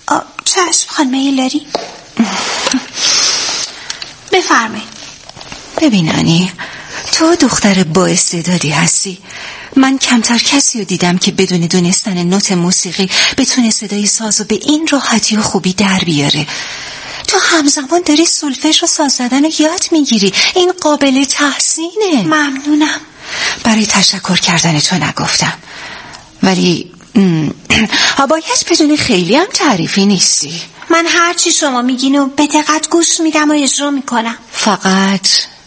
چشم خانم هیلاری. بفرمایید. ببین آنی، تو دختر با استعدادی هستی. من کمتر کسی رو دیدم که بدون دونستن نوت موسیقی بتونه صدای سازو به این راحتی و خوبی در بیاره. تو همزمان داری سولفژ و ساز زدن رو یاد میگیری. این قابل تحسینه. ممنونم. برای تشکر کردن تو نگفتم، ولی باید بدونی خیلی هم تعریفی نیستی. من هر چی شما میگین و به دقت گوش میدم و اجرا میکنم. فقط